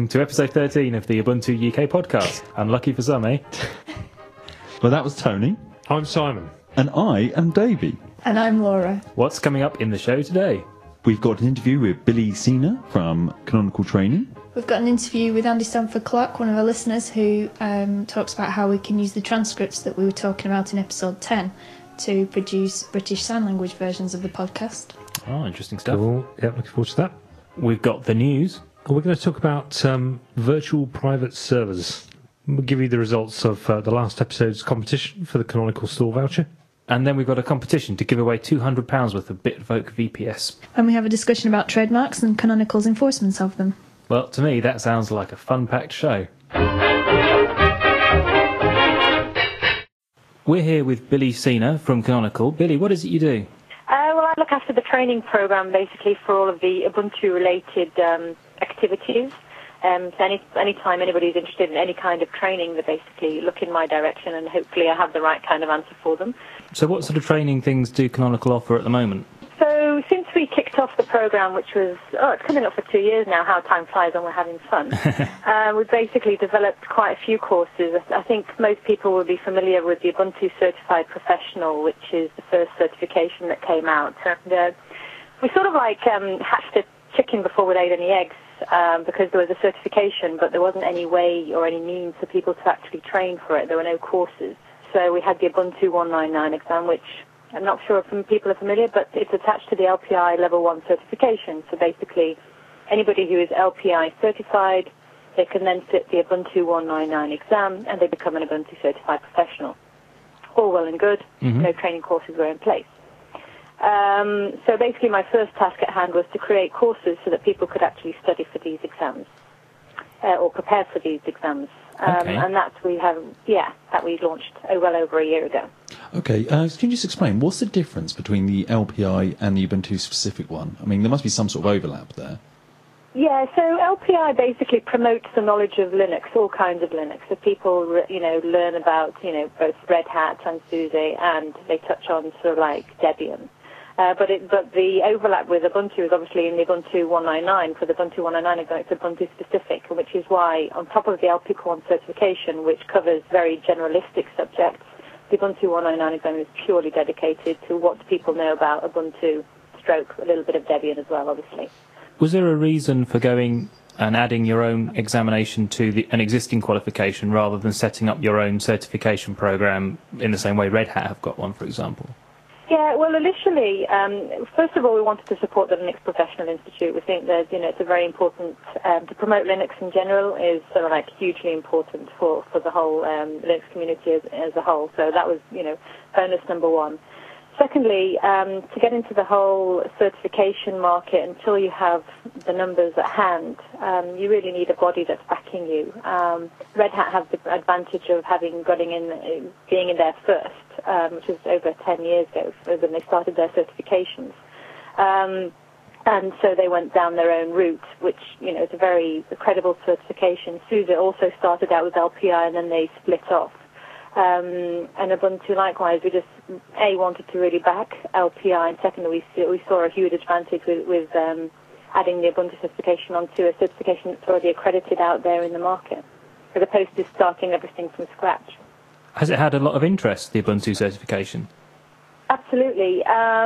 welcome to episode 13 of the Ubuntu UK podcast. Unlucky for some, eh? Well, that was Tony. I'm Simon. And I am Davey. And I'm Laura. What's coming up in the show today? We've got an interview with Billy Sina from Canonical Training. We've got an interview with Andy Stanford-Clark, one of our listeners, who talks about how we can use the transcripts that we were talking about in episode 10 to produce British Sign Language versions of the podcast. Oh, interesting stuff. Cool. Yeah, looking forward to that. We've got the news. We're going to talk about virtual private servers. We'll give you the results of the last episode's competition for the Canonical Store voucher. And then we've got a competition to give away £200 worth of BitVoke VPS. And we have a discussion about trademarks and Canonical's enforcement of them. Well, to me, that sounds like a fun-packed show. We're here with Billy Sina from Canonical. Billy, what is it you do? Well, I look after the training program, basically, for all of the Ubuntu-related activities. So any time anybody's interested in any kind of training, they basically look in my direction, and hopefully I have the right kind of answer for them. So what sort of training things do Canonical offer at the moment? So since we kicked off the program, which was, it's coming up for 2 years now, how time flies when we're having fun, we've basically developed quite a few courses. I think most people will be familiar with the Ubuntu Certified Professional, which is the first certification that came out. And we sort of like hatched a chicken before we laid any eggs, because there was a certification, but there wasn't any way or any means for people to actually train for it. There were no courses. So we had the Ubuntu 199 exam, which I'm not sure if people are familiar, but it's attached to the LPI Level 1 certification. So basically, anybody who is LPI certified, they can then sit the Ubuntu 199 exam, and they become an Ubuntu Certified Professional. All well and good. Mm-hmm. No training courses were in place. So basically my first task at hand was to create courses so that people could actually study for these exams, or prepare for these exams. Okay. And that we launched well over a year ago. Okay, can you just explain, what's the difference between the LPI and the Ubuntu-specific one? I mean, there must be some sort of overlap there. Yeah, so LPI basically promotes the knowledge of Linux, all kinds of Linux. So people, learn about, both Red Hat and SUSE, and they touch on sort of like Debian. But the overlap with Ubuntu is obviously in the Ubuntu 199. For the Ubuntu 199, it's Ubuntu specific, which is why, on top of the LPI certification, which covers very generalistic subjects, the Ubuntu 199 exam is purely dedicated to what people know about Ubuntu, stroke a little bit of Debian as well, obviously. Was there a reason for going and adding your own examination to an existing qualification rather than setting up your own certification program in the same way Red Hat have got one, for example? Yeah, well, initially, first of all, we wanted to support the Linux Professional Institute. We think that, it's a very important, to promote Linux in general is sort of like hugely important for the whole Linux community as a whole. So that was, bonus number one. Secondly, to get into the whole certification market, until you have the numbers at hand, you really need a body that's backing you. Red Hat has the advantage of being in there first, which was over 10 years ago when they started their certifications. And so they went down their own route, which, is a very credible certification. SUSE also started out with LPI, and then they split off. And Ubuntu, likewise, we just, wanted to really back LPI, and secondly, we saw a huge advantage with adding the Ubuntu certification onto a certification that's already accredited out there in the market, as opposed to starting everything from scratch. Has it had a lot of interest, the Ubuntu certification? Absolutely.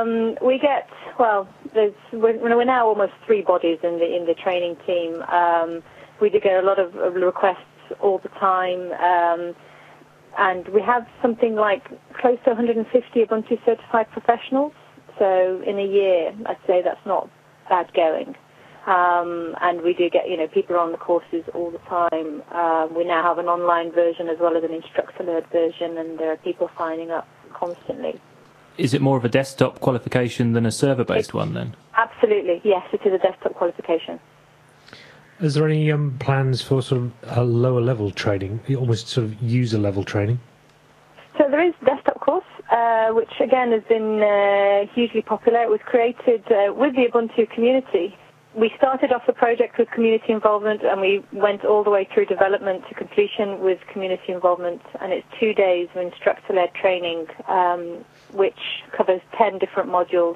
We're now almost 3 bodies in the training team. We do get a lot of requests all the time. And we have something like close to 150 Ubuntu certified professionals. So in a year, I'd say that's not bad going. And we do get, people on the courses all the time. We now have an online version as well as an instructor-led version, and there are people signing up constantly. Is it more of a desktop qualification than a server-based one then? Absolutely, yes, it is a desktop qualification. Is there any plans for sort of a lower level training, almost sort of user level training? So there is a desktop course, which again has been hugely popular. It was created with the Ubuntu community. We started off the project with community involvement, and we went all the way through development to completion with community involvement. And it's 2 days of instructor-led training, which covers 10 different modules.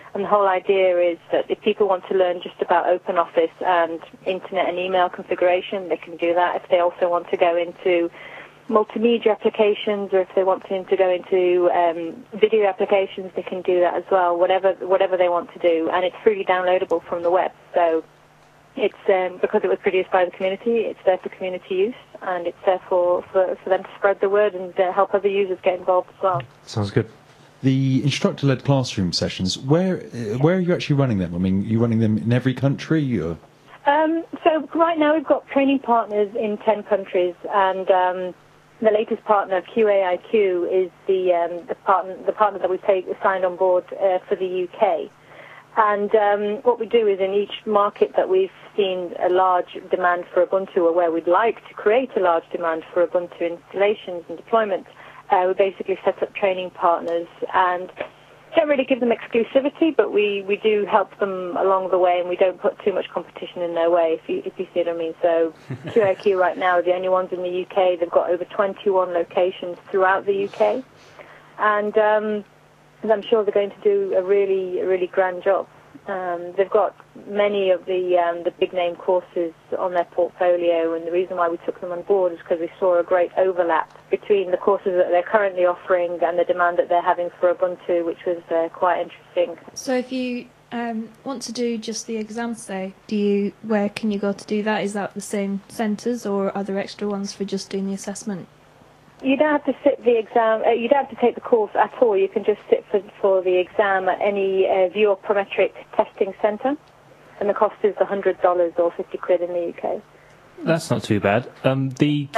And the whole idea is that if people want to learn just about OpenOffice and internet and email configuration, they can do that. If they also want to go into multimedia applications, or if they want to go into video applications, they can do that as well, whatever they want to do. And it's freely downloadable from the web. So it's because it was produced by the community, it's there for community use, and it's there for them to spread the word and help other users get involved as well. Sounds good. The instructor-led classroom sessions, where are you actually running them? I mean, are you running them in every country? Or? So right now we've got training partners in 10 countries, and the latest partner, QAIQ, is the partner that we've signed on board for the UK. And what we do is in each market that we've seen a large demand for Ubuntu, or where we'd like to create a large demand for Ubuntu installations and deployments, we basically set up training partners and don't really give them exclusivity, but we do help them along the way, and we don't put too much competition in their way, if you see what I mean. So QAIQ right now are the only ones in the UK. They've got over 21 locations throughout the UK. And I'm sure they're going to do a really grand job. They've got many of the big name courses on their portfolio, and the reason why we took them on board is because we saw a great overlap between the courses that they're currently offering and the demand that they're having for Ubuntu, which was quite interesting. So if you want to do just the exams, say, where can you go to do that? Is that the same centres, or are there extra ones for just doing the assessment? You don't have to sit the exam. You don't have to take the course at all. You can just sit for the exam at any Vuoprometric testing centre, and the cost is $100 or 50 quid in the UK. That's not too bad. The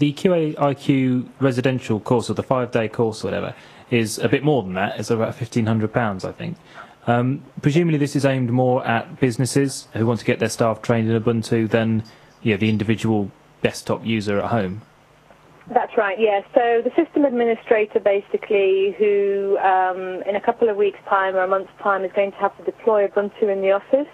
QAIQ residential course, or the 5-day course, or whatever, is a bit more than that. It's about £1,500, I think. Presumably, this is aimed more at businesses who want to get their staff trained in Ubuntu than the individual desktop user at home. That's right, yeah. So the system administrator, basically, who in a couple of weeks' time or a month's time is going to have to deploy Ubuntu in the office,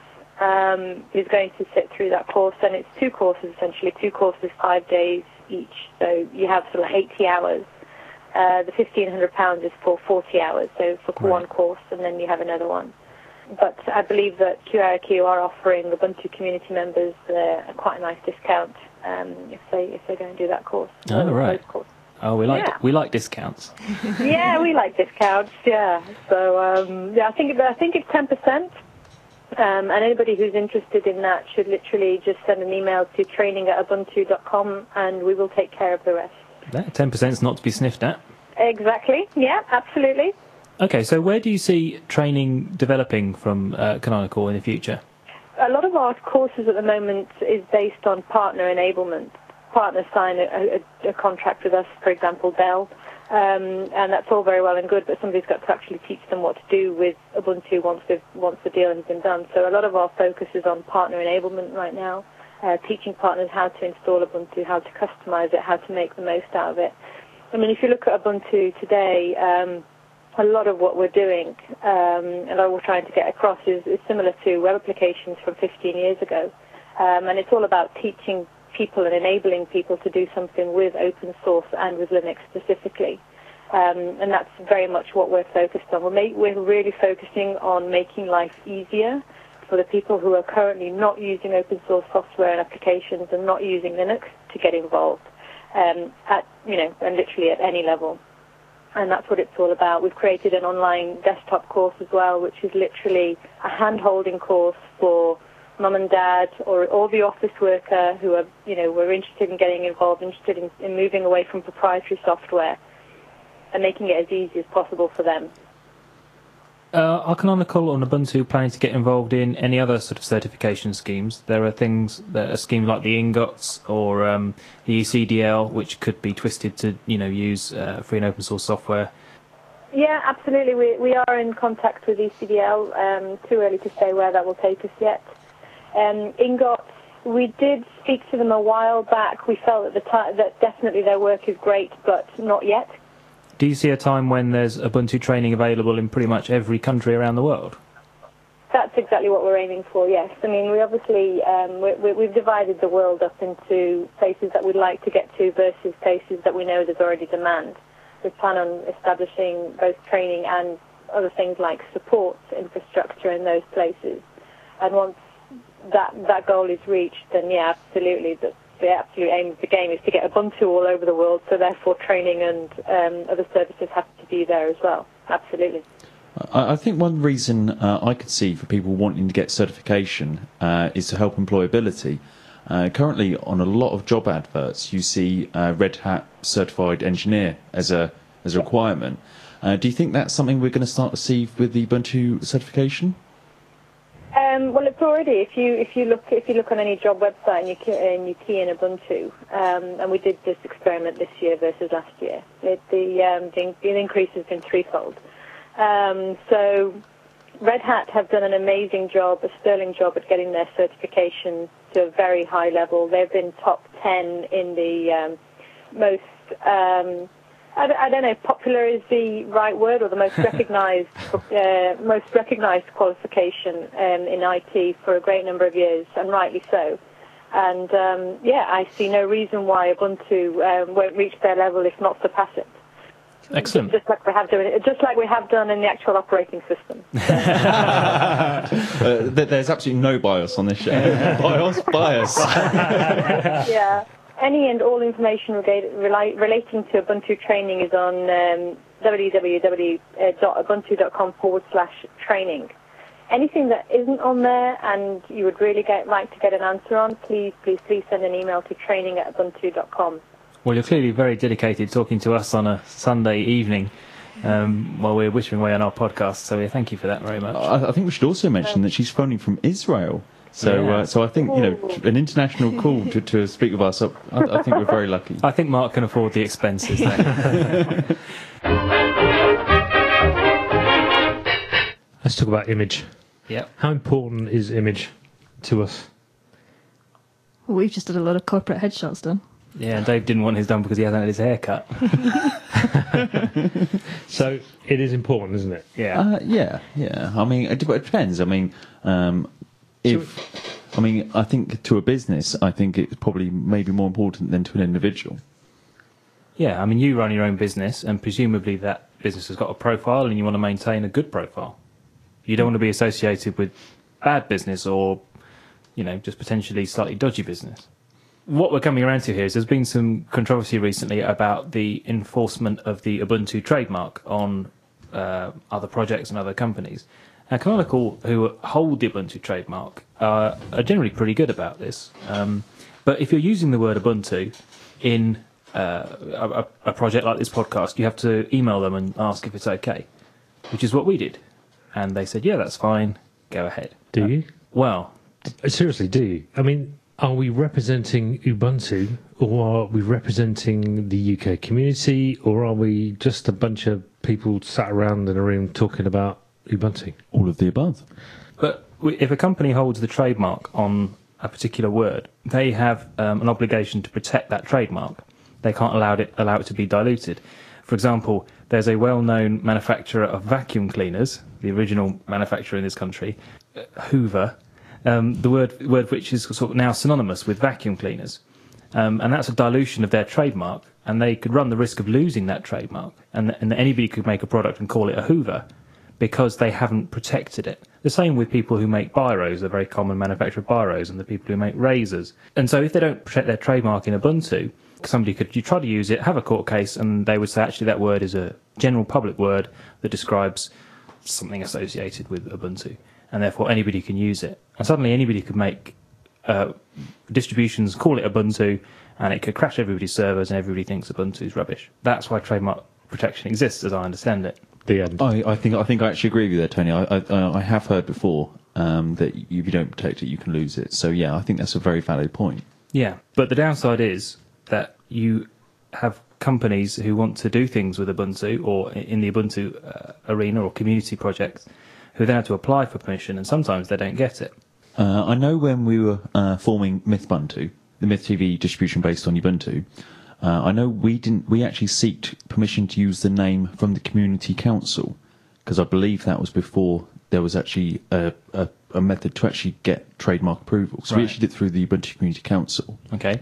is going to sit through that course. And it's 2 courses, essentially, 2 courses, 5 days each. So you have sort of 80 hours. The £1,500 is for 40 hours, so for one course, and then you have another one. But I believe that QAIQ are offering Ubuntu community members quite a nice discount if they go and do that course. Oh, right. Oh, we like discounts. Yeah, we like discounts. Yeah. So I think it's 10%. And anybody who's interested in that should literally just send an email to training@ubuntu.com, and we will take care of the rest. That 10% is not to be sniffed at. Exactly. Yeah, absolutely. Okay, so where do you see training developing from Canonical in the future? A lot of our courses at the moment is based on partner enablement. Partners sign a contract with us, for example, Dell, and that's all very well and good, but somebody's got to actually teach them what to do with Ubuntu once the deal has been done. So a lot of our focus is on partner enablement right now, teaching partners how to install Ubuntu, how to customize it, how to make the most out of it. I mean, if you look at Ubuntu today, a lot of what we're doing and what we're trying to get across is similar to web applications from 15 years ago. And it's all about teaching people and enabling people to do something with open source and with Linux specifically. And that's very much what we're focused on. We're really focusing on making life easier for the people who are currently not using open source software and applications and not using Linux to get involved and literally at any level. And that's what it's all about. We've created an online desktop course as well, which is literally a hand-holding course for mum and dad or the office worker who are, were interested in getting involved, interested in moving away from proprietary software and making it as easy as possible for them. Are Canonical on Ubuntu planning to get involved in any other sort of certification schemes? There are schemes like the INGOTS or the ECDL, which could be twisted to use free and open source software. Yeah, absolutely. We are in contact with ECDL. Too early to say where that will take us yet. INGOTS, we did speak to them a while back. We felt at the time that definitely their work is great, but not yet. Do you see a time when there's Ubuntu training available in pretty much every country around the world? That's exactly what we're aiming for, yes. I mean, we obviously, we've divided the world up into places that we'd like to get to versus places that we know there's already demand. We plan on establishing both training and other things like support infrastructure in those places. And once that goal is reached, then yeah, absolutely, the absolute aim of the game is to get Ubuntu all over the world, so therefore training and other services have to be there as well. Absolutely. I think one reason I could see for people wanting to get certification is to help employability. Currently, on a lot of job adverts, you see Red Hat certified engineer as a requirement. Do you think that's something we're going to start to see with the Ubuntu certification? Well, it's already. If you look on any job website and you key in Ubuntu, and we did this experiment this year versus last year, the increase has been threefold. So Red Hat have done an amazing job, a sterling job at getting their certification to a very high level. They've been top 10 in the most. I don't know if popular is the right word, or the most recognized qualification in IT for a great number of years, and rightly so. And I see no reason why Ubuntu won't reach their level, if not surpass it. Excellent. Just like we have done in the actual operating system. There's absolutely no bias on this show. bias. Yeah. Any and all information relating to Ubuntu training is on www.ubuntu.com/training. Anything that isn't on there and you would really like to get an answer on, please send an email to training@ubuntu.com. Well, you're clearly very dedicated talking to us on a Sunday evening while we're whittling away on our podcast, so thank you for that very much. I think we should also mention that she's phoning from Israel. So, so I think, an international call to speak with us, I think we're very lucky. I think Mark can afford the expenses there. Let's talk about image. Yep. How important is image to us? Well, we've just had a lot of corporate headshots done. Yeah, Dave didn't want his done because he hasn't had his hair cut. So it is important, isn't it? Yeah. Yeah. I mean, it depends. I mean, I think to a business, I think it's probably maybe more important than to an individual. Yeah, I mean, you run your own business, and presumably that business has got a profile, and you want to maintain a good profile. You don't want to be associated with bad business or, just potentially slightly dodgy business. What we're coming around to here is there's been some controversy recently about the enforcement of the Ubuntu trademark on other projects and other companies. Now, Canonical, who hold the Ubuntu trademark, are generally pretty good about this. But if you're using the word Ubuntu in a project like this podcast, you have to email them and ask if it's okay, which is what we did. And they said, yeah, that's fine, go ahead. Do you? Well... Seriously, do you? I mean, are we representing Ubuntu, or are we representing the UK community, or are we just a bunch of people sat around in a room talking about Ubuntu? All of the above. But if a company holds the trademark on a particular word, they have an obligation to protect that trademark. They can't allow it to be diluted. For example, there's a well-known manufacturer of vacuum cleaners, the original manufacturer in this country, Hoover, the word which is sort of now synonymous with vacuum cleaners. And that's a dilution of their trademark, and they could run the risk of losing that trademark, and anybody could make a product and call it a Hoover because they haven't protected it. The same with people who make biros, a very common manufacturer of biros, and the people who make razors. And so if they don't protect their trademark in Ubuntu, you try to use it, have a court case, and they would say actually that word is a general public word that describes something associated with Ubuntu, and therefore anybody can use it. And suddenly anybody could make distributions, call it Ubuntu, and it could crash everybody's servers, and everybody thinks Ubuntu's rubbish. That's why trademark protection exists, as I understand it. The end. I think I actually agree with you there, Tony. I have heard before that if you don't protect it, you can lose it. So yeah, I think that's a very valid point. Yeah, but the downside is that you have companies who want to do things with Ubuntu or in the Ubuntu arena or community projects who then have to apply for permission, and sometimes they don't get it. I know when we were forming Mythbuntu, the Myth TV distribution based on Ubuntu, I know we actually sought permission to use the name from the Community Council, because I believe that was before there was actually a method to actually get trademark approval. So we actually did it through the Ubuntu Community Council. Okay.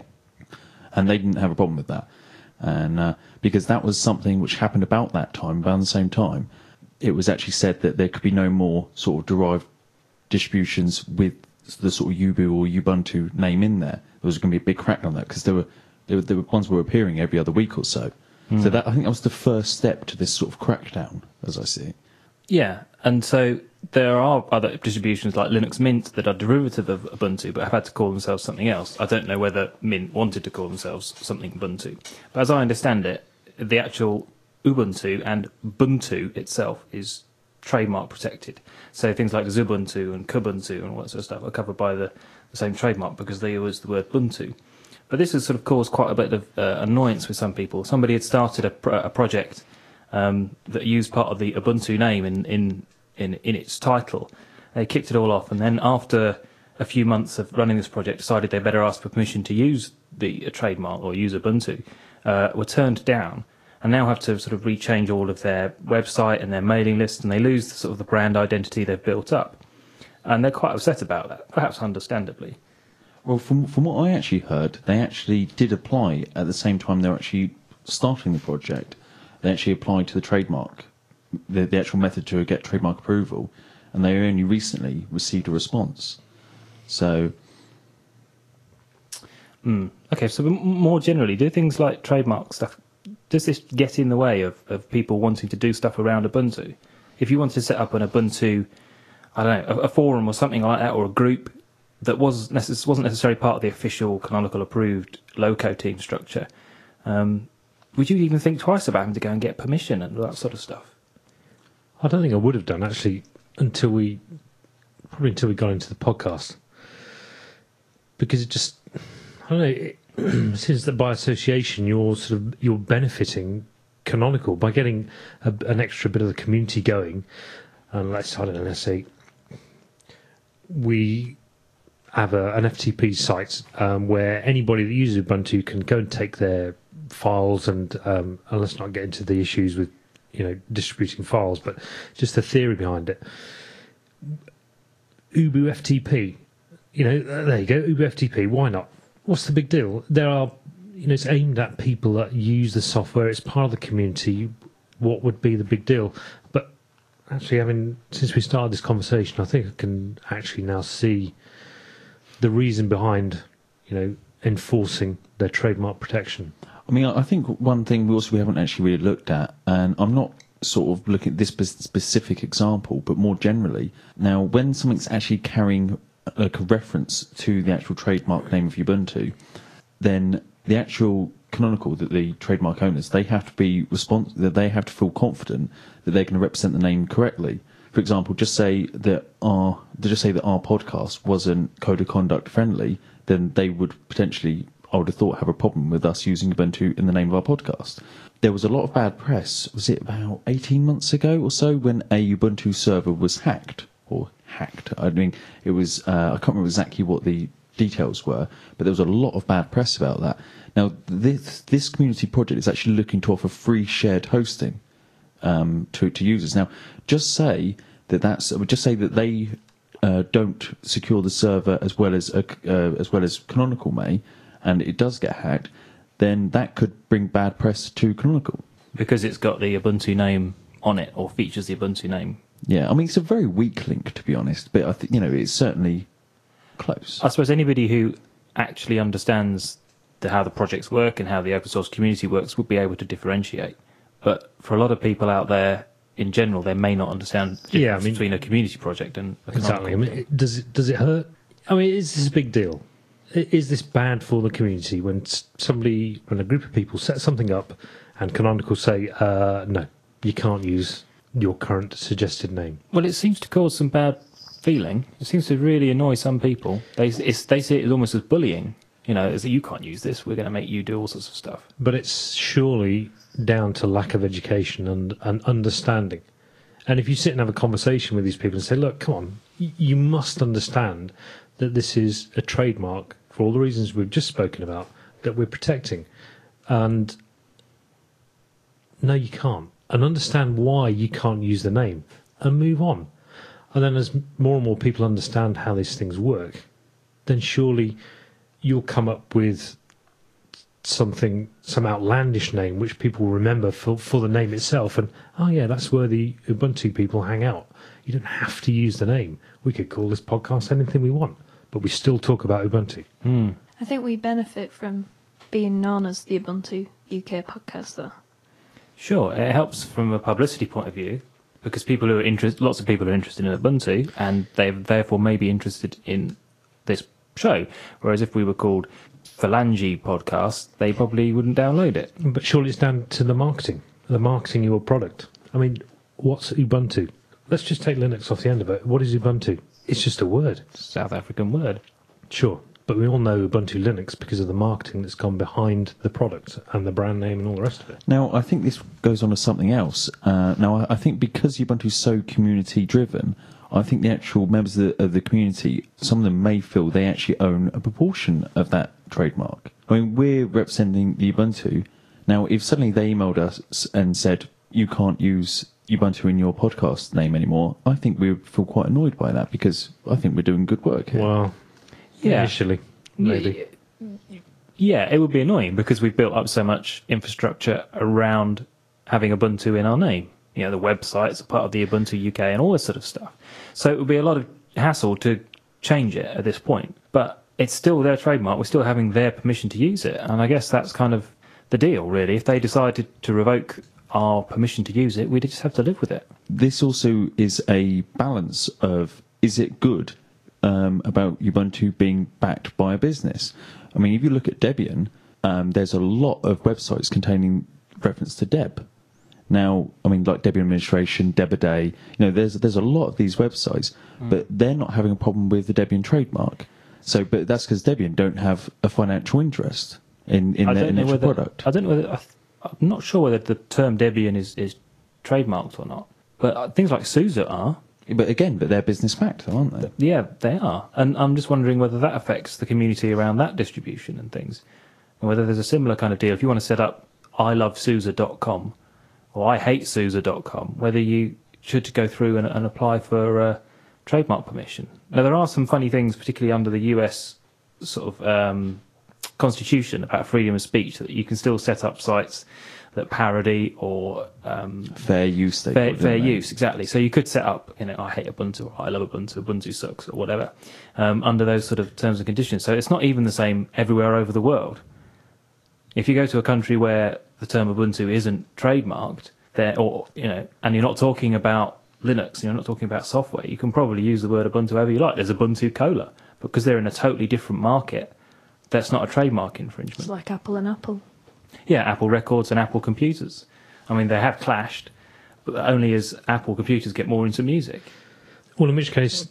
And they didn't have a problem with that. And because that was something which happened about that time, about the same time, it was actually said that there could be no more sort of derived distributions with the sort of Ubuntu or Ubuntu name in there. There was going to be a big crackdown on that because there were ones were appearing every other week or so. So that, I think that was the first step to this sort of crackdown, as I see it. Yeah, and so there are other distributions like Linux Mint that are derivative of Ubuntu but have had to call themselves something else. I don't know whether Mint wanted to call themselves something Ubuntu. But as I understand it, the actual Ubuntu and Ubuntu itself is trademark protected. So things like Xubuntu and Kubuntu and all that sort of stuff are covered by the same trademark because they use the word Ubuntu. But this has sort of caused quite a bit of annoyance with some people. Somebody had started a project that used part of the Ubuntu name in its title. They kicked it all off, and then after a few months of running this project, decided they better ask for permission to use the trademark or use Ubuntu. Were turned down, and now have to sort of rechange all of their website and their mailing list, and they lose sort of the brand identity they've built up, and they're quite upset about that, perhaps understandably. Well, from what I actually heard, they actually did apply at the same time they were actually starting the project. They actually applied to the trademark, the actual method to get trademark approval, and they only recently received a response. So, Okay, so more generally, do things like trademark stuff, does this get in the way of people wanting to do stuff around Ubuntu? If you wanted to set up an Ubuntu, I don't know, a forum or something like that, or a group that wasn't necessarily part of the official canonical approved loco team structure, would you even think twice about having to go and get permission and all that sort of stuff? I don't think I would have done, actually, until we got into the podcast. Because it just, I don't know, it seems that by association you're benefiting Canonical by getting an extra bit of the community going. And let's say we have an FTP site where anybody that uses Ubuntu can go and take their files and let's not get into the issues with distributing files, but just the theory behind it. Ubu FTP, there you go, Ubu FTP. Why not? What's the big deal? There are, it's aimed at people that use the software. It's part of the community. What would be the big deal? But actually, since we started this conversation, I think I can actually now see the reason behind, enforcing their trademark protection. I think one thing we haven't actually really looked at, and I'm not sort of looking at this specific example, but more generally, now when something's actually carrying a reference to the actual trademark name of Ubuntu, then the actual Canonical, that the trademark owners, they have to be they have to feel confident that they're going to represent the name correctly. For example, just say that our podcast wasn't code of conduct friendly, then they would potentially, I would have thought, have a problem with us using Ubuntu in the name of our podcast. There was a lot of bad press, was it about 18 months ago or so, when a Ubuntu server was hacked. It was, I can't remember exactly what the details were, but there was a lot of bad press about that. Now, this community project is actually looking to offer free shared hosting to users. Now, just say that they don't secure the server as well as Canonical may, and it does get hacked, then that could bring bad press to Canonical. Because it's got the Ubuntu name on it, or features the Ubuntu name. Yeah, it's a very weak link, to be honest, but I think, it's certainly close. I suppose anybody who actually understands how the projects work and how the open source community works would be able to differentiate. But for a lot of people out there, in general, they may not understand the difference between a community project and a canonical. Exactly. Does it hurt? Is this a big deal? Is this bad for the community when a group of people set something up and Canonical say, no, you can't use your current suggested name? Well, it seems to cause some bad feeling. It seems to really annoy some people. They see it almost as bullying. As you can't use this, we're going to make you do all sorts of stuff. But it's surely down to lack of education and understanding. And if you sit and have a conversation with these people and say, look, come on, you must understand that this is a trademark for all the reasons we've just spoken about that we're protecting. And no, you can't. And understand why you can't use the name and move on. And then as more and more people understand how these things work, then surely you'll come up with some outlandish name which people remember for the name itself, and oh yeah, that's where the Ubuntu people hang out. You don't have to use the name. We could call this podcast anything we want, but we still talk about Ubuntu. I think we benefit from being known as the Ubuntu UK podcast, though. Sure, it helps from a publicity point of view because lots of people are interested in Ubuntu, and they therefore may be interested in this show. Whereas if we were called Phalange Podcast, they probably wouldn't download it. But surely it's down to the marketing of your product. I mean, what's Ubuntu? Let's just take Linux off the end of it. What is Ubuntu? It's just a word. South African word. Sure, but we all know Ubuntu Linux because of the marketing that's gone behind the product and the brand name and all the rest of it. Now, I think this goes on to something else. Now, I think because Ubuntu is so community-driven, I think the actual members of the community, some of them may feel they actually own a proportion of that trademark. I mean, we're representing the Ubuntu. Now, if suddenly they emailed us and said, you can't use Ubuntu in your podcast name anymore, I think we would feel quite annoyed by that because I think we're doing good work here. Well, Yeah. initially, maybe. Yeah, it would be annoying because we've built up so much infrastructure around having Ubuntu in our name. You know, the website's a part of the Ubuntu UK and all this sort of stuff. So it would be a lot of hassle to change it at this point. But it's still their trademark. We're still having their permission to use it. And I guess that's kind of the deal, really. If they decided to revoke our permission to use it, we'd just have to live with it. This also is a balance of, is it good about Ubuntu being backed by a business? I mean, if you look at Debian, there's a lot of websites containing reference to Deb. Now, I mean, like Debian Administration, Debiday, there's a lot of these websites, but they're not having a problem with the Debian trademark. So, but that's because Debian don't have a financial interest in their initial product. I don't know whether I'm not sure whether the term Debian is trademarked or not. But things like SUSE are. But they're business backed, though, aren't they? Yeah, they are. And I'm just wondering whether that affects the community around that distribution and things. And whether there's a similar kind of deal. If you want to set up ilovesuse.com or ihatesuse.com, whether you should go through and apply for trademark permission. Now, there are some funny things, particularly under the US sort of constitution about freedom of speech, that you can still set up sites that parody or fair use. Fair use, exactly. So you could set up, I hate Ubuntu or I love Ubuntu, Ubuntu sucks or whatever, under those sort of terms and conditions. So it's not even the same everywhere over the world. If you go to a country where the term Ubuntu isn't trademarked, and you're not talking about Linux, and you're not talking about software, you can probably use the word Ubuntu however you like. There's Ubuntu Cola, because they're in a totally different market. That's not a trademark infringement. It's like Apple and Apple. Yeah, Apple Records and Apple Computers. I mean, they have clashed, but only as Apple Computers get more into music. Well, in which case,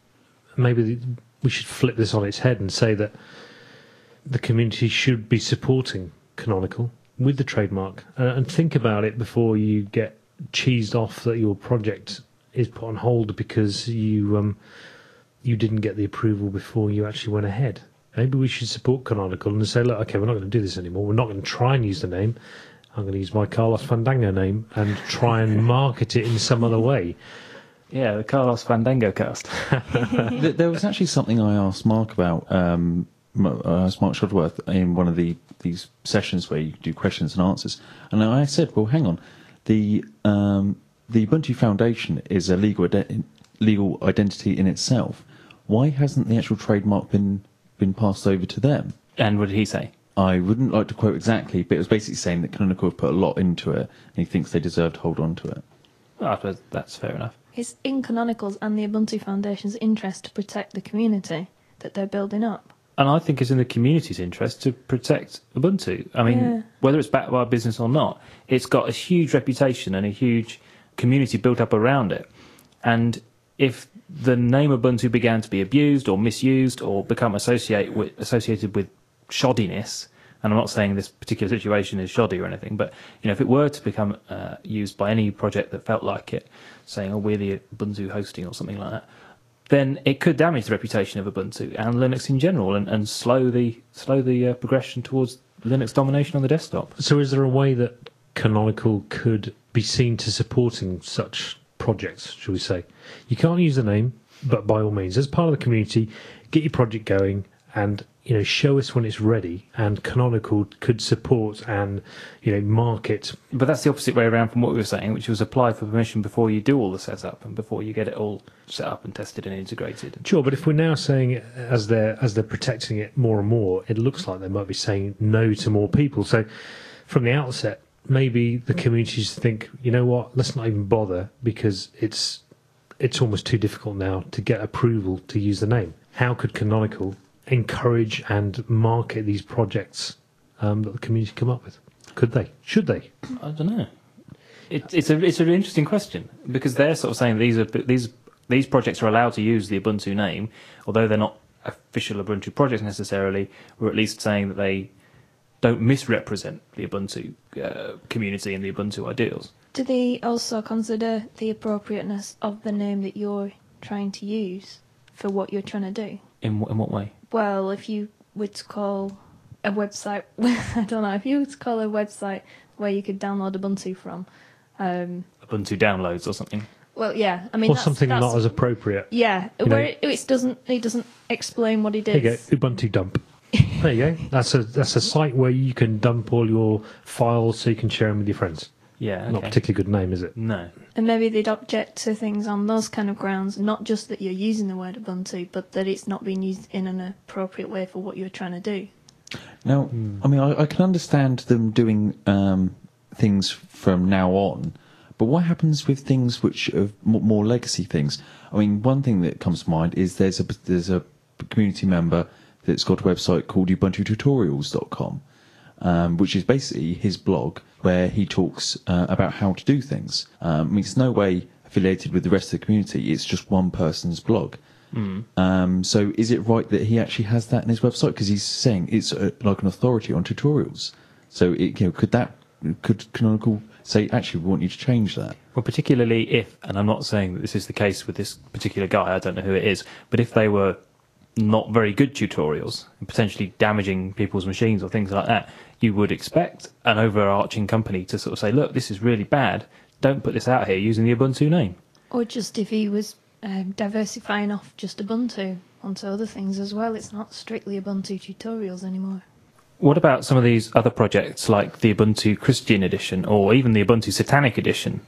maybe we should flip this on its head and say that the community should be supporting Canonical with the trademark, and think about it before you get cheesed off that your project is put on hold because you didn't get the approval before you actually went ahead. Maybe we should support Canonical and say, look, okay, we're not going to do this anymore. We're not going to try and use the name. I'm going to use my Carlos Fandango name and try and market it in some other way. Yeah, the Carlos Fandango cast. There was actually something I asked Mark about. I asked Mark Shuttleworth in one of these sessions where you do questions and answers, and I said, well, hang on, the Ubuntu Foundation is a legal identity in itself. Why hasn't the actual trademark been passed over to them? And what did he say? I wouldn't like to quote exactly, but it was basically saying that Canonical have put a lot into it, and he thinks they deserve to hold on to it. Well, I suppose that's fair enough. It's in Canonical's and the Ubuntu Foundation's interest to protect the community that they're building up. And I think it's in the community's interest to protect Ubuntu. I mean, whether it's backed by a business or not, it's got a huge reputation and a huge community built up around it. And if the name Ubuntu began to be abused or misused or become associated with shoddiness, and I'm not saying this particular situation is shoddy or anything, but if it were to become used by any project that felt like it, saying, oh, we're the Ubuntu hosting or something like that, then it could damage the reputation of Ubuntu and Linux in general, and slow the progression towards Linux domination on the desktop. So is there a way that Canonical could be seen to supporting such projects, shall we say? You can't use the name, but by all means, as part of the community, get your project going and show us when it's ready, and Canonical could support and market. But that's the opposite way around from what we were saying, which was apply for permission before you do all the setup and before you get it all set up and tested and integrated. Sure, but if we're now saying as they're protecting it more and more, it looks like they might be saying no to more people. So from the outset, maybe the communities think, you know what, let's not even bother, because it's almost too difficult now to get approval to use the name. How could Canonical encourage and market these projects that the community come up with? Could they? Should they? I don't know. It's an interesting question, because they're sort of saying these projects are allowed to use the Ubuntu name, although they're not official Ubuntu projects necessarily. We're at least saying that they don't misrepresent the Ubuntu community and the Ubuntu ideals. Do they also consider the appropriateness of the name that you're trying to use for what you're trying to do? In what way? Well, if you were to call a website, I don't know, if you were to call a website where you could download Ubuntu from, Ubuntu downloads or something. well, yeah, I mean, Or something not as appropriate. yeah, where it doesn't explain what it is. Here you go, Ubuntu dump. There you go. That's a site where you can dump all your files so you can share them with your friends. Yeah, okay. Not a particularly good name, is it? No. And maybe they'd object to things on those kind of grounds, not just that you're using the word Ubuntu, but that it's not being used in an appropriate way for what you're trying to do. Now, I mean, I can understand them doing things from now on, but what happens with things which are more legacy things? I mean, one thing that comes to mind is there's a community member that's got a website called ubuntututorials.com, which is basically his blog where he talks about how to do things. I mean, it's no way affiliated with the rest of the community. It's just one person's blog. So is it right that he actually has that in his website? Because he's saying it's like an authority on tutorials. So could Canonical say, actually, we want you to change that? Well, particularly if, and I'm not saying that this is the case with this particular guy, I don't know who it is, but if they were not very good tutorials and potentially damaging people's machines or things like that, you would expect an overarching company to sort of say, look, this is really bad, don't put this out here using the Ubuntu name. Or just if he was diversifying off just Ubuntu onto other things as well. It's not strictly Ubuntu tutorials anymore. What about some of these other projects like the Ubuntu Christian Edition or even the Ubuntu Satanic Edition?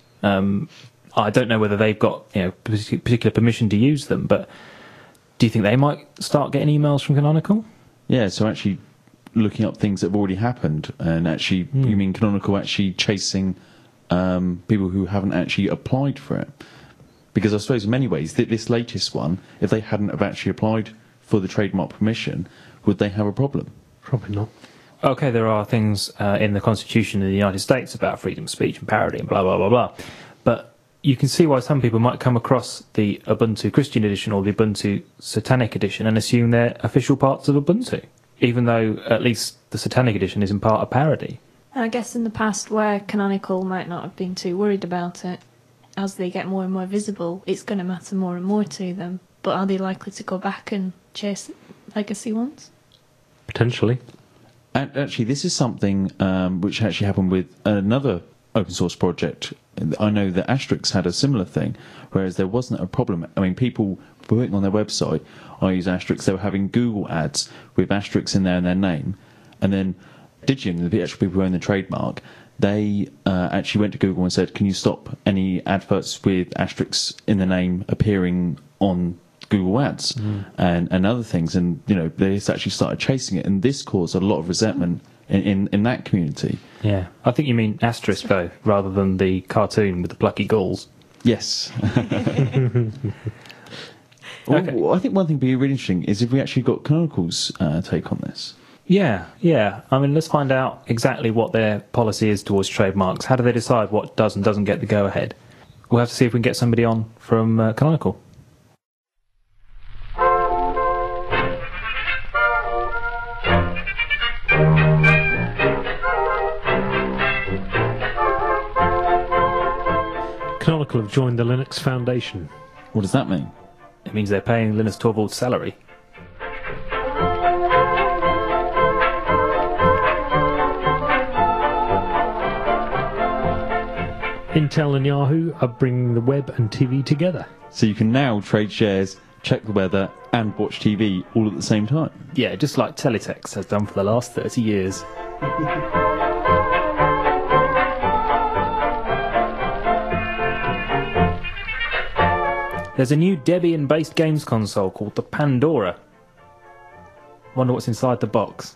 I don't know whether they've got particular permission to use them, but do you think they might start getting emails from Canonical? Yeah, so actually looking up things that have already happened, and actually, you mean Canonical actually chasing people who haven't actually applied for it? Because I suppose in many ways, this latest one, if they hadn't have actually applied for the trademark permission, would they have a problem? Probably not. Okay, there are things in the Constitution of the United States about freedom of speech and parody and blah, blah, blah, blah. But you can see why some people might come across the Ubuntu Christian Edition or the Ubuntu Satanic Edition and assume they're official parts of Ubuntu, even though at least the Satanic Edition is in part a parody. And I guess in the past where Canonical might not have been too worried about it, as they get more and more visible, it's going to matter more and more to them. But are they likely to go back and chase legacy ones? Potentially. And actually, this is something which actually happened with another open source project. I know that Asterix had a similar thing, whereas there wasn't a problem. I mean, people were working on their website. I use Asterix. They were having Google ads with Asterix in there and their name. And then Digium, the actual people who own the trademark, they actually went to Google and said, can you stop any adverts with Asterix in the name appearing on Google Ads and other things? And, they actually started chasing it. And this caused a lot of resentment in that community. Yeah, I think you mean Asterisk, though, rather than the cartoon with the plucky ghouls. Yes. Okay. Well, I think one thing would be really interesting is if we actually got Canonical's take on this. Yeah. I mean, let's find out exactly what their policy is towards trademarks. How do they decide what does and doesn't get the go-ahead? We'll have to see if we can get somebody on from Canonical. Canonical have joined the Linux Foundation. What does that mean? It means they're paying Linus Torvalds' salary. Intel and Yahoo are bringing the web and TV together. So you can now trade shares check the weather, and watch TV all at the same time. Yeah, just like teletext has done for the last 30 years. There's a new Debian-based games console called the Pandora. Wonder what's inside the box.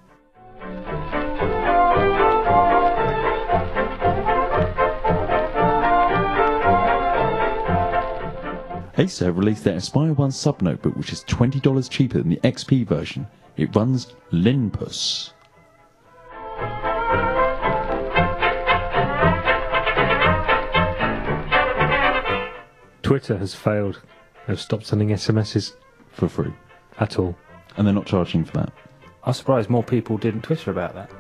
Acer have released their Aspire 1 sub-notebook, which is $20 cheaper than the XP version. It runs Linpus. Twitter has failed. They've stopped sending SMSs For free. at all. And they're not charging for that. I'm surprised more people didn't Twitter about that.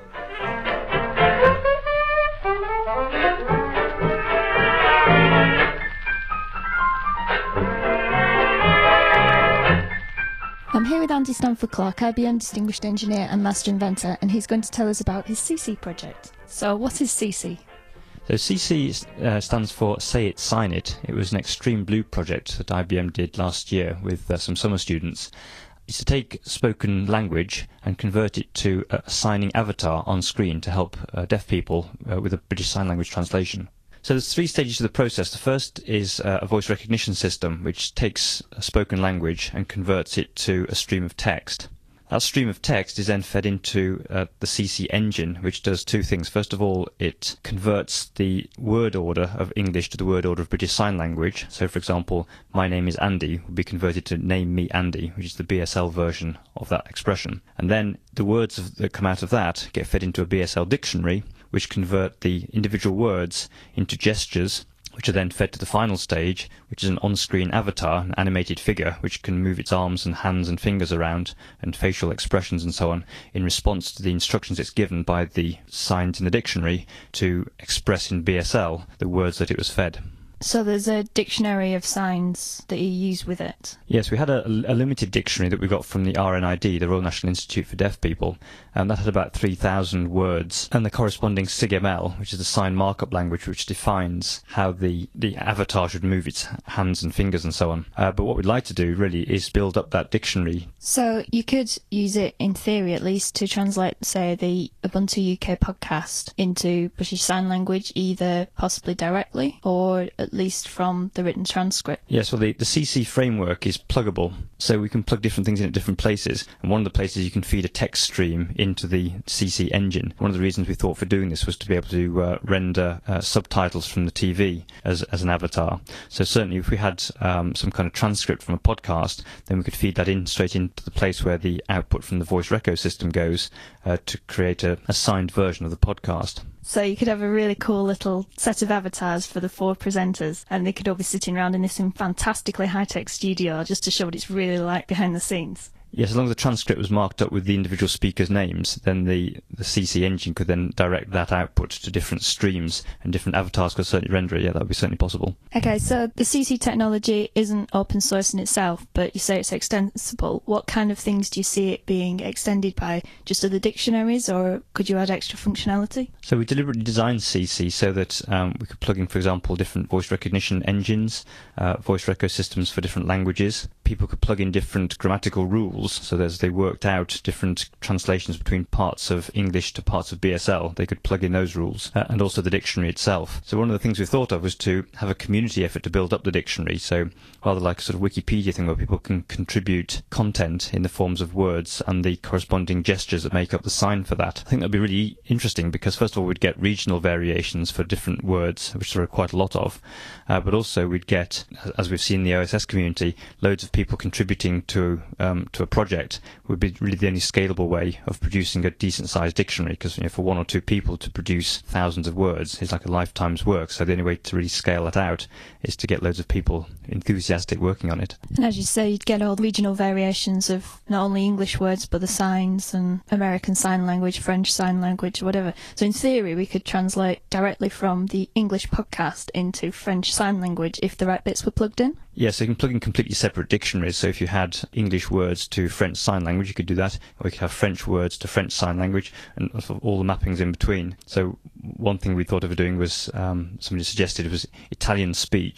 I'm here with Andy Stanford-Clark, IBM Distinguished Engineer and Master Inventor, and he's going to tell us about his CC project. So what is CC? So CC stands for Say It, Sign It. It was an Extreme Blue project that IBM did last year with some summer students. It's to take spoken language and convert it to a signing avatar on screen to help deaf people with a British Sign Language translation. So there's 3 stages to the process. The first is a voice recognition system, which takes a spoken language and converts it to a stream of text. That stream of text is then fed into the CC engine, which does 2 things. First of all, it converts the word order of English to the word order of British Sign Language. So, for example, my name is Andy will be converted to name me Andy, which is the BSL version of that expression. And then the words that come out of that get fed into a BSL dictionary, which convert the individual words into gestures, which are then fed to the final stage, which is an on-screen avatar, an animated figure, which can move its arms and hands and fingers around, and facial expressions and so on, in response to the instructions it's given by the signs in the dictionary to express in BSL the words that it was fed. So there's a dictionary of signs that you use with it. Yes, we had a limited dictionary that we got from the RNID, the Royal National Institute for Deaf People, and that had about 3,000 words, and the corresponding SIGML, which is the sign markup language, which defines how the avatar should move its hands and fingers and so on. But what we'd like to do, really, is build up that dictionary. So you could use it, in theory at least, to translate, say, the Ubuntu UK podcast into British Sign Language, either possibly directly or at least from the written transcript. Yes, well, the CC framework is pluggable, so we can plug different things in at different places. And one of the places you can feed a text stream into the CC engine. One of the reasons we thought for doing this was to be able to render subtitles from the TV as an avatar. So certainly if we had some kind of transcript from a podcast, then we could feed that in straight into the place where the output from the voice reco system goes to create a signed version of the podcast. So you could have a really cool little set of avatars for the 4 presenters, and they could all be sitting around in this fantastically high-tech studio just to show what it's really like behind the scenes. Yes, as long as the transcript was marked up with the individual speakers' names, then the CC engine could then direct that output to different streams, and different avatars could certainly render it. Yeah, that would be certainly possible. Okay, so the CC technology isn't open source in itself, but you say it's extensible. What kind of things do you see it being extended by? Just other dictionaries, or could you add extra functionality? So we deliberately designed CC so that we could plug in, for example, different voice recognition engines, voice reco systems for different languages. People could plug in different grammatical rules, so that as they worked out different translations between parts of English to parts of BSL, they could plug in those rules, and also the dictionary itself. So one of the things we thought of was to have a community effort to build up the dictionary, so rather like a sort of Wikipedia thing where people can contribute content in the forms of words and the corresponding gestures that make up the sign for that. I think that'd be really interesting because first of all we'd get regional variations for different words, which there are quite a lot of, but also we'd get, as we've seen in the OSS community, loads of people contributing to a project would be really the only scalable way of producing a decent-sized dictionary, because for 1 or 2 people to produce thousands of words is like a lifetime's work, so the only way to really scale that out is to get loads of people enthusiastic working on it. And as you say, you'd get all the regional variations of not only English words, but the signs and American Sign Language, French Sign Language, whatever. So in theory, we could translate directly from the English podcast into French Sign Language if the right bits were plugged in? Yes, so you can plug in completely separate dictionaries. So if you had English words to French Sign Language, you could do that. Or you could have French words to French Sign Language and all the mappings in between. So one thing we thought of doing was, somebody suggested, was Italian speech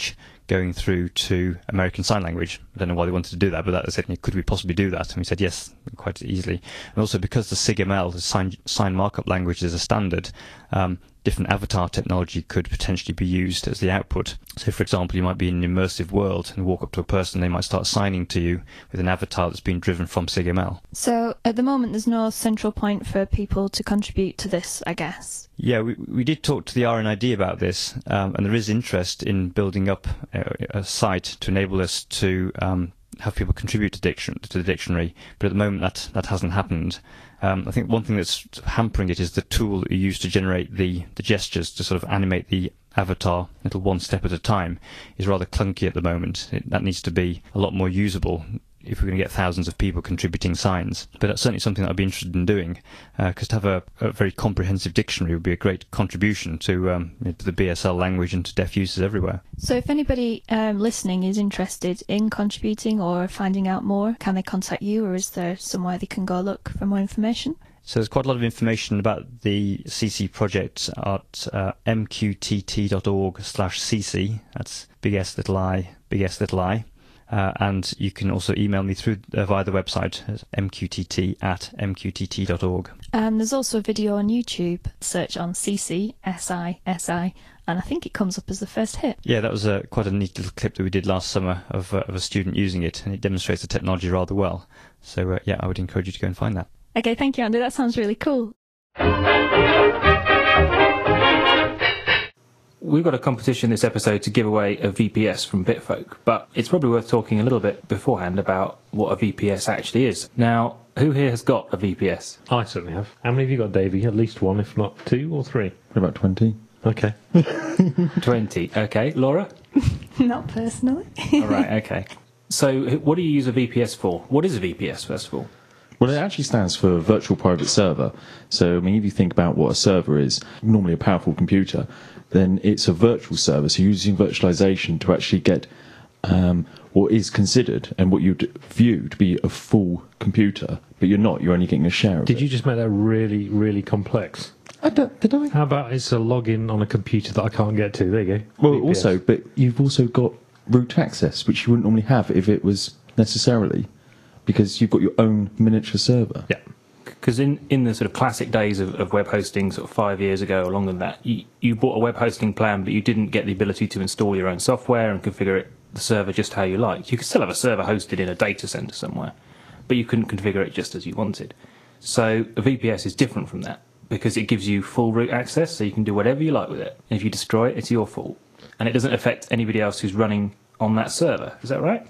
going through to American Sign Language. I don't know why they wanted to do that, but that said, could we possibly do that? And we said yes, quite easily. And also because the SIGML, the sign markup language, is a standard, different avatar technology could potentially be used as the output. So, for example, you might be in an immersive world and walk up to a person, they might start signing to you with an avatar that's been driven from SIGML. So, at the moment, there's no central point for people to contribute to this, I guess. Yeah, we did talk to the RNID about this, and there is interest in building up a site to enable us to have people contribute to the dictionary, but at the moment that hasn't happened. I think one thing that's hampering it is the tool that you use to generate the gestures to sort of animate the avatar little one step at a time is rather clunky at the moment. That needs to be a lot more usable if we're going to get thousands of people contributing signs. But that's certainly something that I'd be interested in doing, because to have a very comprehensive dictionary would be a great contribution to the BSL language and to deaf users everywhere. So if anybody listening is interested in contributing or finding out more, can they contact you, or is there somewhere they can go look for more information? So there's quite a lot of information about the CC project at mqtt.org/cc. That's big S little I, big S little I. And you can also email me through via the website at mqtt@mqtt.org. And there's also a video on YouTube. Search on CC, SI, and I think it comes up as the first hit. Yeah, that was quite a neat little clip that we did last summer of a student using it, and it demonstrates the technology rather well. So, yeah, I would encourage you to go and find that. Okay, thank you, Andy. That sounds really cool. We've got a competition this episode to give away a VPS from Bitfolk, but it's probably worth talking a little bit beforehand about what a VPS actually is. Now, who here has got a VPS? I certainly have. How many have you got, Davey? At least one, if not 2 or 3. About 20. Okay. 20. Okay. Laura? Not personally. All right, okay. So what do you use a VPS for? What is a VPS, first of all? Well, it actually stands for Virtual Private Server. So, I mean, if you think about what a server is, normally a powerful computer, then it's a virtual server. So you're using virtualization to actually get what is considered and what you'd view to be a full computer, but you're not. You're only getting a share of it. Did you just make that really, really complex? Did I? How about it's a login on a computer that I can't get to? There you go. Well, VPS. also, but you've also got root access, which you wouldn't normally have if it was necessarily, because you've got your own miniature server. Yeah. Because in the sort of classic days of web hosting, sort of 5 years ago or longer than that, you bought a web hosting plan, but you didn't get the ability to install your own software and configure the server just how you liked. You could still have a server hosted in a data center somewhere, but you couldn't configure it just as you wanted. So a VPS is different from that, because it gives you full root access, so you can do whatever you like with it. And if you destroy it, it's your fault. And it doesn't affect anybody else who's running on that server. Is that right?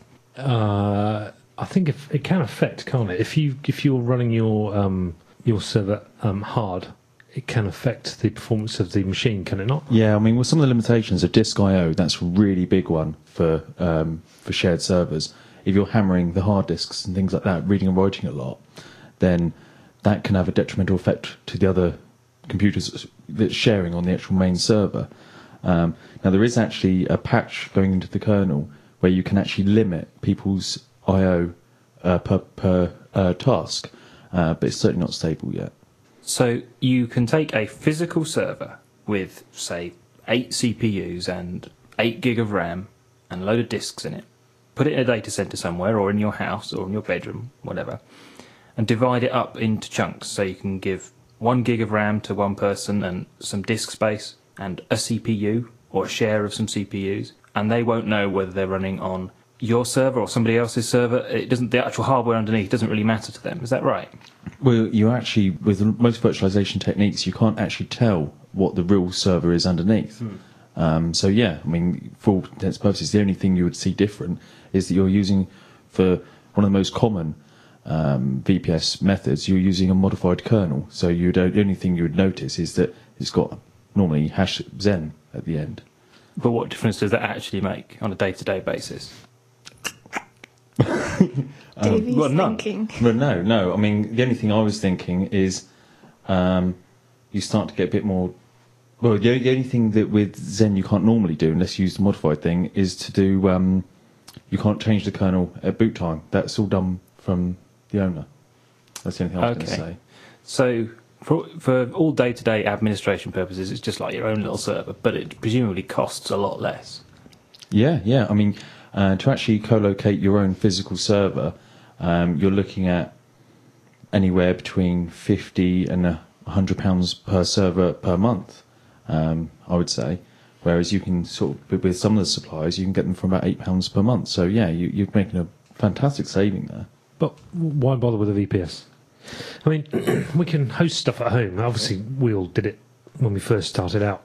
I think it can affect, can't it? If you're running your server hard, it can affect the performance of the machine, can it not? Yeah, I mean, with some of the limitations of disk I/O, that's a really big one for shared servers. If you're hammering the hard disks and things like that, reading and writing a lot, then that can have a detrimental effect to the other computers that's sharing on the actual main server. Now, there is actually a patch going into the kernel where you can actually limit people's I/O per task, but it's certainly not stable yet. So you can take a physical server with, say, 8 CPUs and 8 gig of RAM and a load of disks in it, put it in a data center somewhere or in your house or in your bedroom, whatever, and divide it up into chunks. So you can give 1 gig of RAM to one person and some disk space and a CPU or a share of some CPUs, and they won't know whether they're running on your server or somebody else's server. The actual hardware underneath doesn't really matter to them. Is that right? Well, you actually, with most virtualization techniques, you can't actually tell what the real server is underneath. So yeah, I mean, for all intents and purposes, the only thing you would see different is that you're using, for one of the most common VPS methods, you're using a modified kernel. So the only thing you would notice is that it's got normally #Zen at the end. But what difference does that actually make on a day-to-day basis? Davey's well, none. thinking. Well, no. I mean, the only thing I was thinking is you start to get a bit more. Well, the only thing that with Zen you can't normally do, unless you use the modified thing, is to do. You can't change the kernel at boot time. That's all done from the owner. That's the only thing I was going to say. So for all day-to-day administration purposes, it's just like your own little server, but it presumably costs a lot less. Yeah. I mean, to actually co-locate your own physical server, you're looking at anywhere between £50 and £100 per server per month, I would say. Whereas you can sort of, with some of the suppliers, you can get them for about £8 per month. So yeah, you're making a fantastic saving there. But why bother with a VPS? I mean, we can host stuff at home. Obviously, we all did it when we first started out.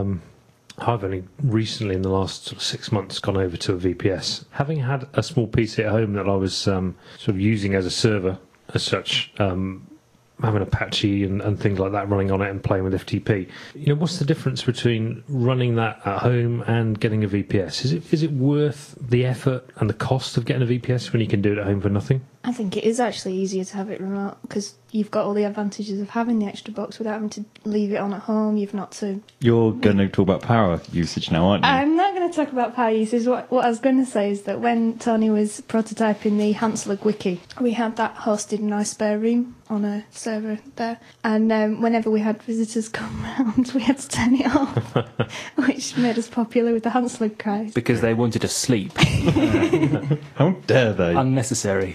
I've only recently, in the last sort of 6 months, gone over to a VPS. Having had a small PC at home that I was sort of using as a server, as such, having Apache and things like that running on it and playing with FTP. What's the difference between running that at home and getting a VPS? Is it worth the effort and the cost of getting a VPS when you can do it at home for nothing? I think it is actually easier to have it remote because you've got all the advantages of having the extra box without having to leave it on at home. You've not to... You're going to talk about power usage now, aren't you? I'm not going to talk about power usage. What I was going to say is that when Tony was prototyping the Hanselig wiki, we had that hosted in our spare room on a server there. And whenever we had visitors come round, we had to turn it off, which made us popular with the Hanselig crowd. Because they wanted to sleep. How dare they? Unnecessary.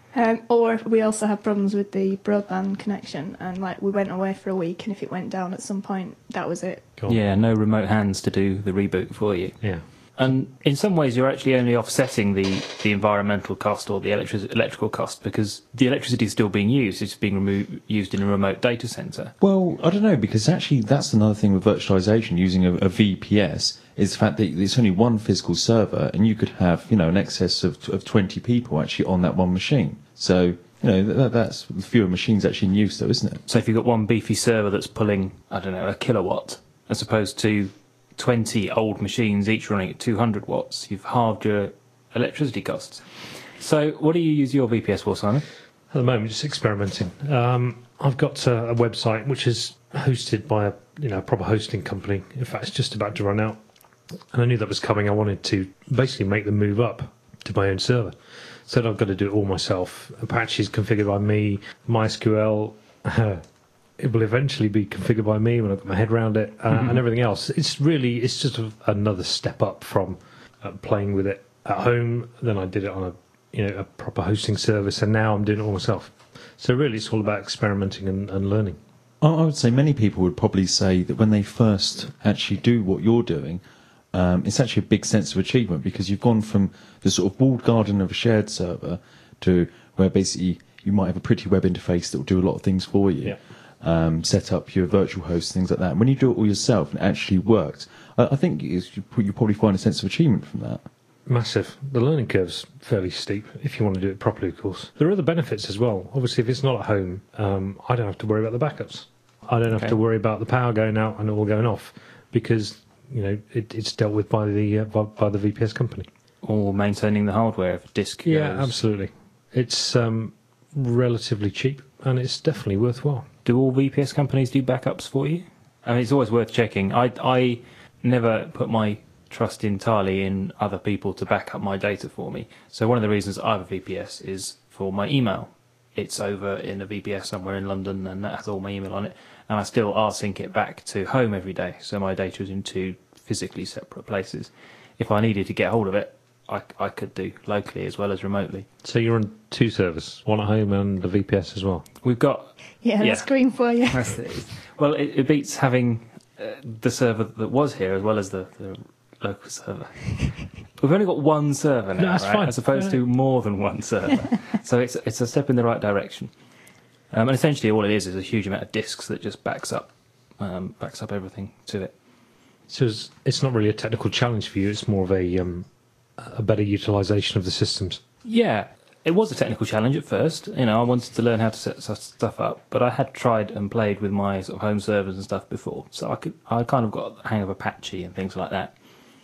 Or we also had problems with the broadband connection, and we went away for a week, and if it went down at some point, that was it. Cool. Yeah, no remote hands to do the reboot for you. Yeah. And in some ways, you're actually only offsetting the environmental cost or the electrical cost because the electricity is still being used. It's being used in a remote data centre. Well, I don't know, because actually that's another thing with virtualization, using a VPS, is the fact that it's only one physical server and you could have, an excess of 20 people actually on that one machine. So, that's fewer machines actually in use though, isn't it? So if you've got one beefy server that's pulling, I don't know, a kilowatt, as opposed to 20 old machines each running at 200 watts, you've halved your electricity costs. So what do you use your VPS for, Simon? At the moment, just experimenting. I've got a website which is hosted by a proper hosting company. In fact, it's just about to run out. And I knew that was coming. I wanted to basically make the move up to my own server. So I've got to do it all myself. Apache is configured by me. MySQL, it will eventually be configured by me when I've got my head around it, and everything else. It's just another step up from playing with it at home. Then I did it on a proper hosting service, and now I'm doing it all myself. So really, it's all about experimenting and learning. I would say many people would probably say that when they first actually do what you're doing, it's actually a big sense of achievement because you've gone from the sort of walled garden of a shared server to where basically you might have a pretty web interface that will do a lot of things for you. Yeah. Set up your virtual hosts, things like that. And when you do it all yourself and it actually works, I think you probably find a sense of achievement from that. Massive. The learning curve's fairly steep if you want to do it properly, of course. There are other benefits as well. Obviously, if it's not at home, I don't have to worry about the backups. I don't have to worry about the power going out and it all going off because it's dealt with by the VPS company. Or maintaining the hardware if a disk goes. Yeah, absolutely. It's relatively cheap and it's definitely worthwhile. Do all VPS companies do backups for you? I mean, it's always worth checking. I never put my trust entirely in other people to back up my data for me. So one of the reasons I have a VPS is for my email. It's over in a VPS somewhere in London and that has all my email on it. And I still rsync it back to home every day. So my data is in two physically separate places. If I needed to get hold of it, I could do locally as well as remotely. So you're on two servers, one at home and the VPS as well? We've got... That's green for you. Well, it beats having the server that was here as well as the local server. We've only got one server now, that's right? fine. As opposed to more than one server. So it's a step in the right direction. And essentially all it is a huge amount of disks that just backs up everything to it. So it's not really a technical challenge for you, it's more of a better utilisation of the systems. Yeah, it was a technical challenge at first. I wanted to learn how to set stuff up, but I had tried and played with my sort of home servers and stuff before, so I kind of got the hang of Apache and things like that.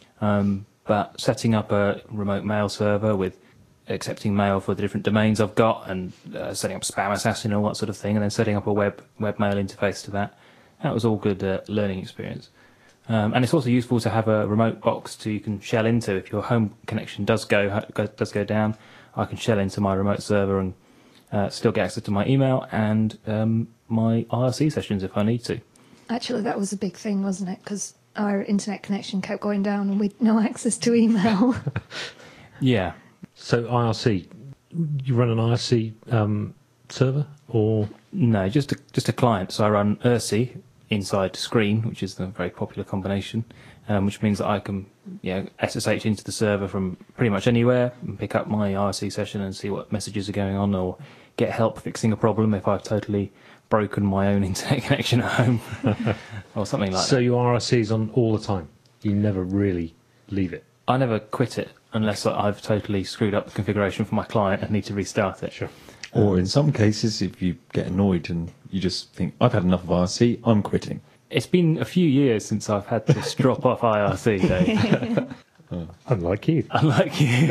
But setting up a remote mail server with accepting mail for the different domains I've got and setting up Spam Assassin and all that sort of thing, and then setting up a webmail interface to that was all good learning experience. And it's also useful to have a remote box you can shell into. If your home connection does go down, I can shell into my remote server and still get access to my email and my IRC sessions if I need to. Actually, that was a big thing, wasn't it? Because our internet connection kept going down and we'd no access to email. Yeah. So IRC, you run an IRC server or? No, just a client. So I run ERC inside Screen, which is the very popular combination, which means that I can SSH into the server from pretty much anywhere and pick up my IRC session and see what messages are going on, or get help fixing a problem if I've totally broken my own internet connection at home or something like that. So your IRC is on all the time? You never really leave it? I never quit it unless I've totally screwed up the configuration for my client and need to restart it. Sure. Or in some cases, if you get annoyed and you just think, I've had enough of IRC, I'm quitting. It's been a few years since I've had to drop off IRC, Dave. Unlike you. Unlike you.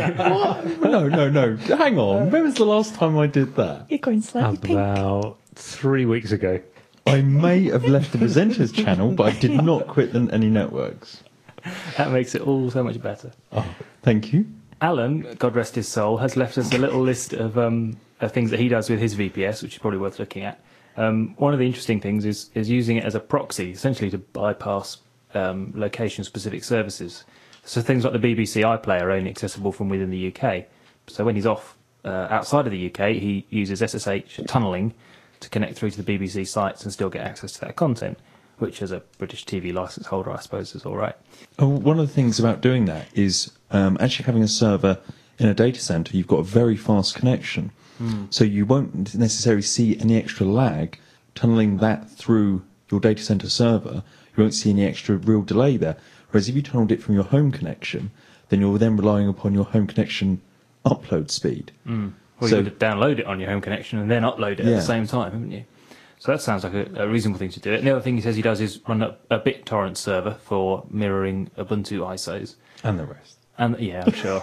No. Hang on. When was the last time I did that? You're going slightly pink. About 3 weeks ago. I may have left the presenters channel, but I did not quit any networks. That makes it all so much better. Oh, thank you. Alan, God rest his soul, has left us a little list of things that he does with his VPS, which is probably worth looking at. One of the interesting things is using it as a proxy, essentially to bypass location-specific services. So things like the BBC iPlayer are only accessible from within the UK. So when he's off outside of the UK, he uses SSH tunneling to connect through to the BBC sites and still get access to that content, which as a British TV licence holder, I suppose, is all right. Oh, one of the things about doing that is actually having a server in a data centre, you've got a very fast connection. So you won't necessarily see any extra lag tunneling that through your data centre server. You won't see any extra real delay there. Whereas if you tunneled it from your home connection, then you're then relying upon your home connection upload speed. Well, So- you would download it on your home connection and then upload it at Yeah. the same time, haven't you? So that sounds like a reasonable thing to do. And the other thing he says he does is run a BitTorrent server for mirroring Ubuntu ISOs. And the rest. And yeah, I'm sure.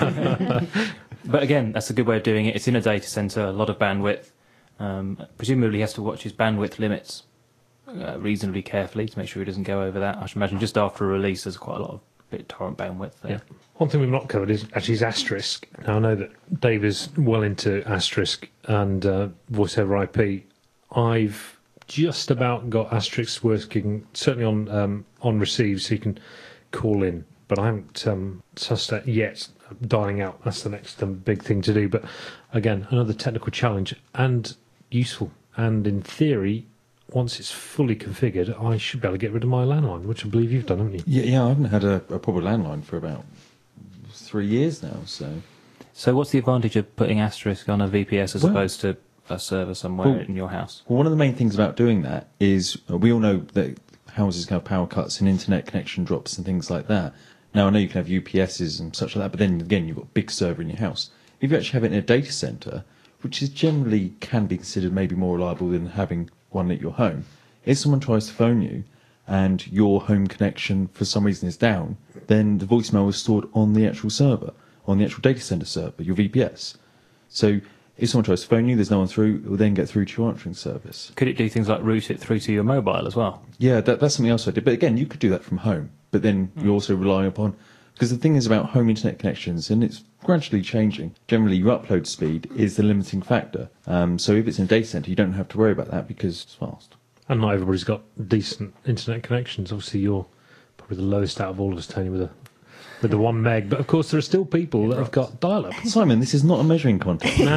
But again, that's a good way of doing it. It's in a data center, a lot of bandwidth. Presumably he has to watch his bandwidth limits reasonably carefully to make sure he doesn't go over that. I should imagine just after a release there's quite a lot of BitTorrent bandwidth there. Yeah. One thing we've not covered is actually Asterisk. Now I know that Dave is well into Asterisk and voice over IP. I've just about got Asterisk working, certainly on receive, so you can call in. But I haven't sussed that yet. Dialing out, that's the next big thing to do. But again, another technical challenge and useful. And in theory, once it's fully configured, I should be able to get rid of my landline, which I believe you've done, haven't you? Yeah, I haven't had a proper landline for about 3 years now, so... So what's the advantage of putting Asterisk on a VPS as opposed to a server somewhere in your house? Well, one of the main things about doing that is we all know that houses can have power cuts and internet connection drops and things like that. Now, I know you can have UPSs and such like that, but then again, you've got a big server in your house. If you actually have it in a data centre, which is generally can be considered maybe more reliable than having one at your home, if someone tries to phone you and your home connection for some reason is down, then the voicemail is stored on the actual server, on the actual data centre server, your VPS. So if someone tries to phone you, there's no one through, it will then get through to your answering service. Could it do things like route it through to your mobile as well? Yeah, that's something else I did. But again, you could do that from home. But then you're also relying upon... Because the thing is about home internet connections, and it's gradually changing, generally your upload speed is the limiting factor. So if it's in a data centre, you don't have to worry about that because it's fast. And not everybody's got decent internet connections. Obviously, you're probably the lowest out of all of us, Tony, with the 1 meg. But of course, there are still people that have got dial-up. Simon, this is not a measuring contest. No.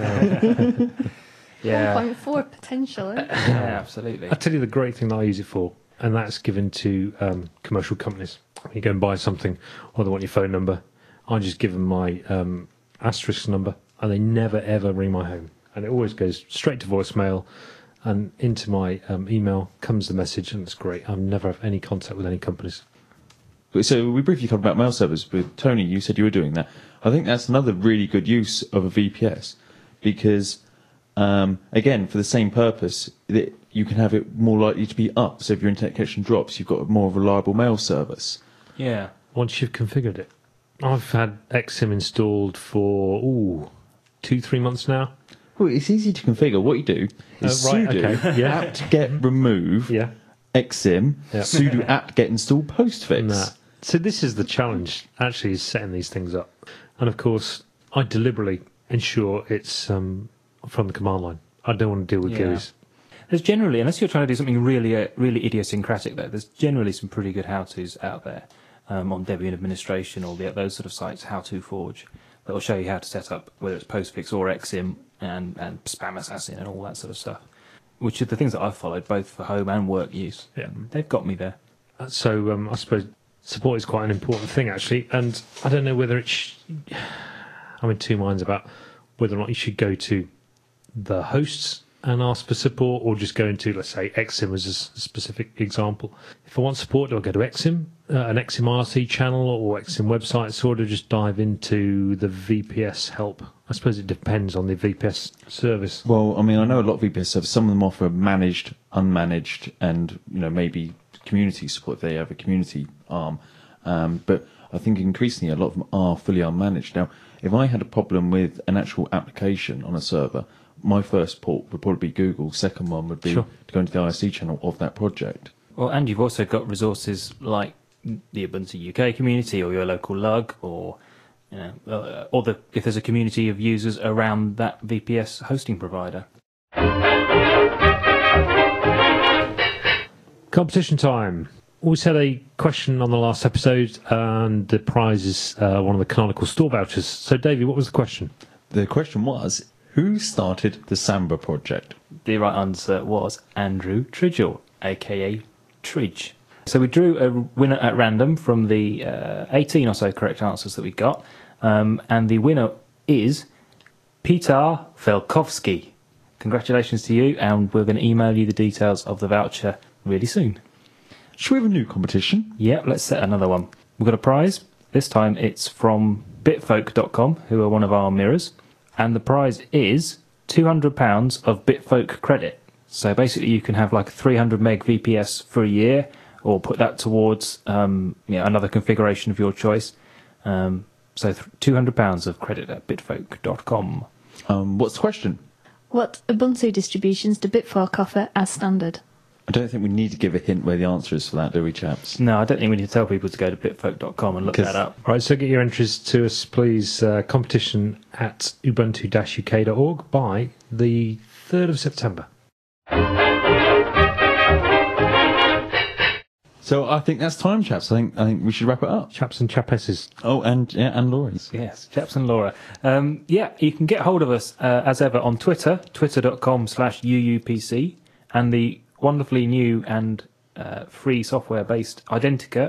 Yeah. 1.4 potential, eh? Yeah, absolutely. I tell you the great thing that I use it for, and that's given to commercial companies. You go and buy something, or they want your phone number. I just give them my Asterisk number, and they never ever ring my home. And it always goes straight to voicemail, and into my email comes the message, and it's great. I never have any contact with any companies. So we briefly talked about mail servers with Tony. You said you were doing that. I think that's another really good use of a VPS because, again, for the same purpose, you can have it more likely to be up. So if your internet connection drops, you've got a more reliable mail service. Yeah. Once you've configured it. I've had XSIM installed for 2-3 months now. Well, it's easy to configure. What you do is Right, sudo okay, yeah. apt-get remove Yeah. XSIM, Yeah. sudo apt-get install postfix. Nah. So this is the challenge, actually, is setting these things up. And of course, I deliberately ensure it's from the command line. I don't want to deal with Yeah. GUIs. There's generally, unless you're trying to do something really idiosyncratic, though, there's generally some pretty good how-tos out there on Debian administration or those sort of sites, How to Forge, that will show you how to set up whether it's Postfix or Exim and Spam Assassin and all that sort of stuff, which are the things that I've followed both for home and work use. Yeah. They've got me there. So I suppose support is quite an important thing, actually, and I don't know whether I'm in two minds about whether or not you should go to the hosts and ask for support, or just go into, let's say, Exim as a specific example. If I want support, do I go to Exim, an Exim IRC channel or Exim website, sort of just dive into the VPS help? I suppose it depends on the VPS service. Well, I mean, I know a lot of VPS services. Some of them offer managed, unmanaged, and maybe community support if they have a community arm. But I think increasingly a lot of them are fully unmanaged. Now, if I had a problem with an actual application on a server, my first port would probably be Google. Second one would be to go into the IRC channel of that project. Well, and you've also got resources like the Ubuntu UK community or your local LUG, or if there's a community of users around that VPS hosting provider. Competition time. We had a question on the last episode, and the prize is one of the Canonical store vouchers. So, Davey, what was the question? The question was, who started the Samba project? The right answer was Andrew Tridgell, a.k.a. Tridge. So we drew a winner at random from the 18 or so correct answers that we got, and the winner is Peter Velkovsky. Congratulations to you, and we're going to email you the details of the voucher really soon. Should we have a new competition? Yeah, let's set another one. We've got a prize. This time it's from bitfolk.com, who are one of our mirrors. And the prize is £200 of Bitfolk credit. So basically you can have like a 300 meg VPS for a year, or put that towards another configuration of your choice. So £200 of credit at bitfolk.com. What's the question? What Ubuntu distributions do Bitfolk offer as standard? I don't think we need to give a hint where the answer is for that, do we, chaps? No, I don't think we need to tell people to go to bitfolk.com and look that up. Right, so get your entries to us, please. Competition at ubuntu-uk.org by the 3rd of September. So I think that's time, chaps. I think we should wrap it up. Chaps and chapesses. Oh, and Laura's. Yes, chaps and Laura. You can get hold of us as ever on Twitter, twitter.com/UUPC, and the wonderfully new and free software-based Identica,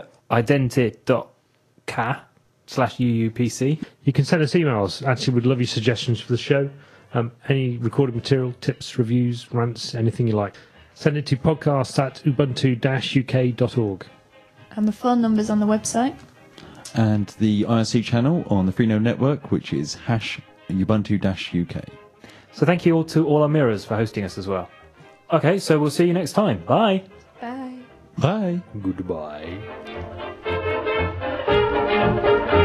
identi.ca/UUPC. You can send us emails. Actually, we'd love your suggestions for the show. Any recorded material, tips, reviews, rants, anything you like. Send it to podcast@ubuntu-uk.org. And the phone number's on the website. And the IRC channel on the Freenode network, which is #Ubuntu-UK. So thank you all to all our mirrors for hosting us as well. Okay, so we'll see you next time. Bye. Bye. Bye. Goodbye.